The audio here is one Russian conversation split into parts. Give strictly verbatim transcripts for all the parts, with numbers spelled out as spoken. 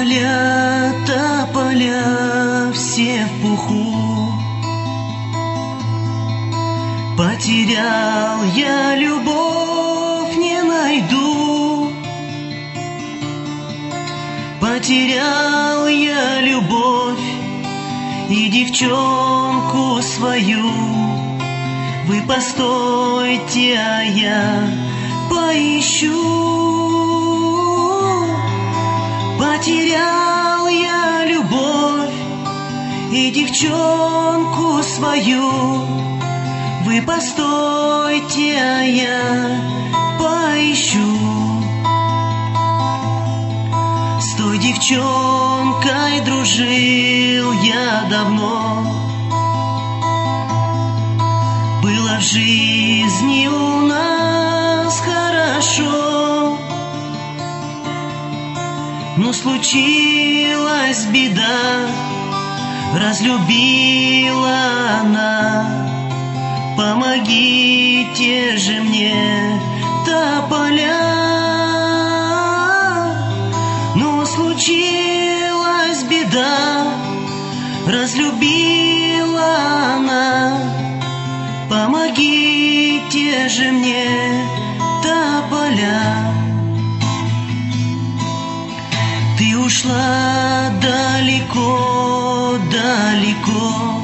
Тополя, тополя, все в пуху. Потерял я любовь, не найду. Потерял я любовь и девчонку свою. Вы постойте, а я поищу. Потерял я любовь и девчонку свою. Вы постойте, а я поищу. С той девчонкой дружил я давно. Было в жизни у нас хорошо, но случилась беда, разлюбила она. Помогите же мне, тополя. Но случилась беда, разлюбила она. Помогите же мне, тополя. Ты ушла далеко, далеко,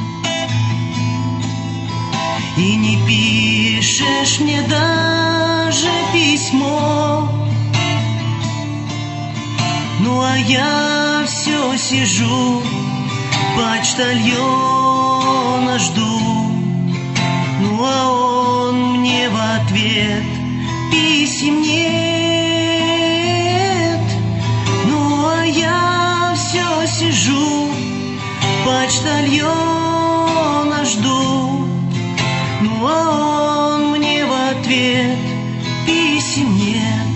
и не пишешь мне даже письмо. Ну а я все сижу, почтальона жду. Ну а он мне в ответ писем нет. Ну а я все сижу, почтальона жду. Ну а он мне в ответ писем нет.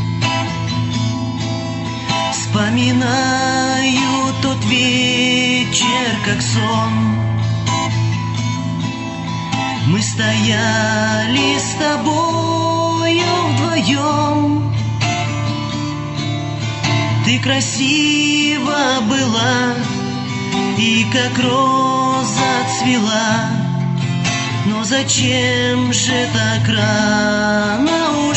Вспоминаю тот вечер, как сон. Мы стояли с тобою вдвоем. Ты красива была и как роза цвела. Но зачем же так рано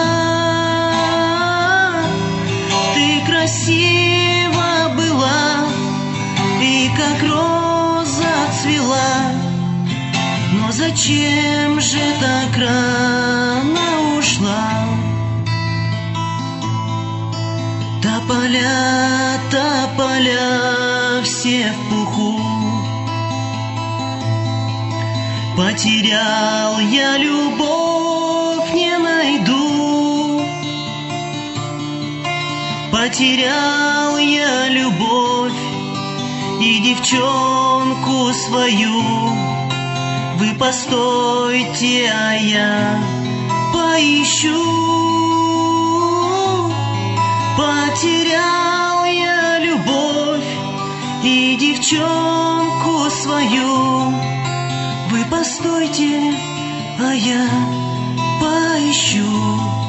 ушла? Ты красива была и как роза цвела. Но зачем же так рано ушла? Тополя, тополя, все в пуху. Потерял я любовь, не найду. Потерял я любовь и девчонку свою. Вы постойте, а я поищу. Потерял я любовь и девчонку свою. Вы постойте, а я поищу.